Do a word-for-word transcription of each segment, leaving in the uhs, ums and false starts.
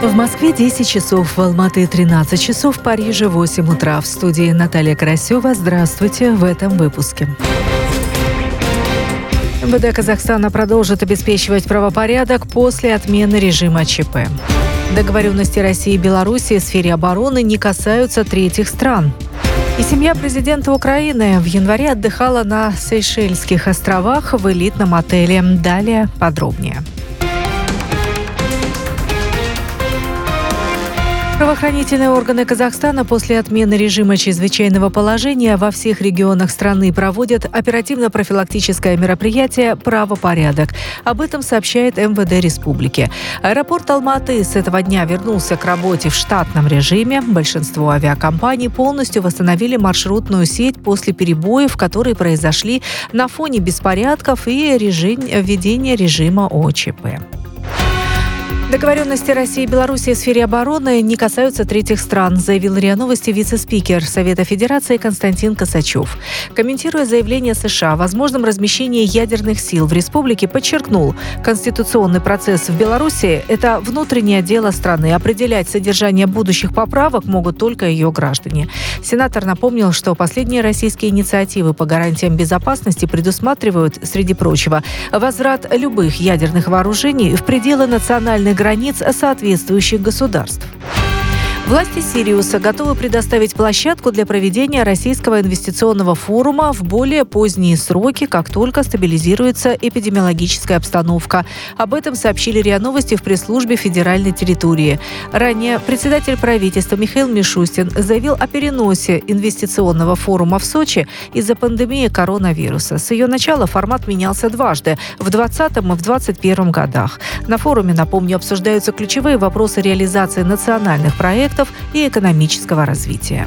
В Москве десять часов, в Алматы тринадцать часов, в Париже восемь утра. В студии Наталья Карасева. Здравствуйте в этом выпуске. МВД Казахстана продолжит обеспечивать правопорядок после отмены режима ЧП. Договоренности России и Беларуси в сфере обороны не касаются третьих стран. И семья президента Украины в январе отдыхала на Сейшельских островах в элитном отеле. Далее подробнее. Правоохранительные органы Казахстана после отмены режима чрезвычайного положения во всех регионах страны проводят оперативно-профилактическое мероприятие «Правопорядок». Об этом сообщает МВД республики. Аэропорт Алматы с этого дня вернулся к работе в штатном режиме. Большинство авиакомпаний полностью восстановили маршрутную сеть после перебоев, которые произошли на фоне беспорядков и режим, введения режима ОЧП. Договоренности России и Беларуси в сфере обороны не касаются третьих стран, заявил РИА Новости вице-спикер Совета Федерации Константин Косачев. Комментируя заявление США о возможном размещении ядерных сил в республике, подчеркнул, конституционный процесс в Беларуси – это внутреннее дело страны. Определять содержание будущих поправок могут только ее граждане. Сенатор напомнил, что последние российские инициативы по гарантиям безопасности предусматривают, среди прочего, возврат любых ядерных вооружений в пределы национальных границ соответствующих государств. Власти Сириуса готовы предоставить площадку для проведения российского инвестиционного форума в более поздние сроки, как только стабилизируется эпидемиологическая обстановка. Об этом сообщили РИА Новости в пресс-службе федеральной территории. Ранее председатель правительства Михаил Мишустин заявил о переносе инвестиционного форума в Сочи из-за пандемии коронавируса. С ее начала формат менялся дважды – в двадцатом и в двадцать первом годах. На форуме, напомню, обсуждаются ключевые вопросы реализации национальных проектов и экономического развития.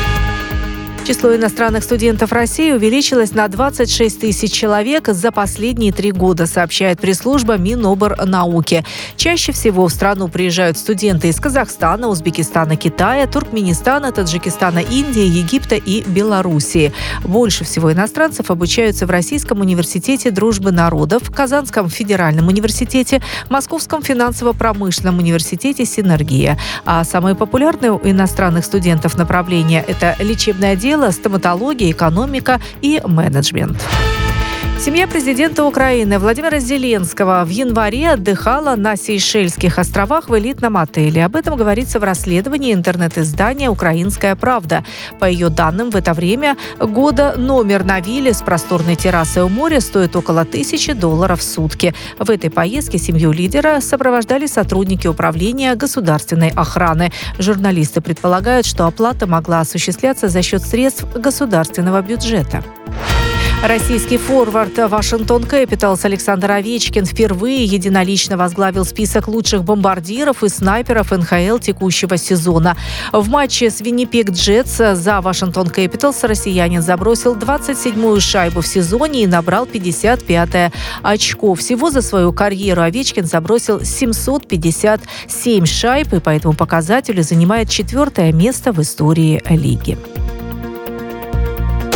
Число иностранных студентов России увеличилось на двадцать шесть тысяч человек за последние три года, сообщает пресс-служба Миноборнауки. Чаще всего в страну приезжают студенты из Казахстана, Узбекистана, Китая, Туркменистана, Таджикистана, Индии, Египта и Белоруссии. Больше всего иностранцев обучаются в Российском университете дружбы народов, Казанском федеральном университете, Московском финансово-промышленном университете «Синергия». А самые популярные у иностранных студентов направления – это лечебное дело, стоматология, экономика и менеджмент. Семья президента Украины Владимира Зеленского в январе отдыхала на Сейшельских островах в элитном отеле. Об этом говорится в расследовании интернет-издания «Украинская правда». По ее данным, в это время года номер на вилле с просторной террасой у моря стоит около тысячи долларов в сутки. В этой поездке семью лидера сопровождали сотрудники управления государственной охраны. Журналисты предполагают, что оплата могла осуществляться за счет средств государственного бюджета. Российский форвард Вашингтон Кэпиталс Александр Овечкин впервые единолично возглавил список лучших бомбардиров и снайперов эн ха эл текущего сезона. В матче с Виннипег Джетс за Вашингтон Кэпиталс россиянин забросил двадцать седьмую шайбу в сезоне и набрал пятьдесят пятое очко. Всего за свою карьеру Овечкин забросил семьсот пятьдесят семь шайб и по этому показателю занимает четвертое место в истории лиги.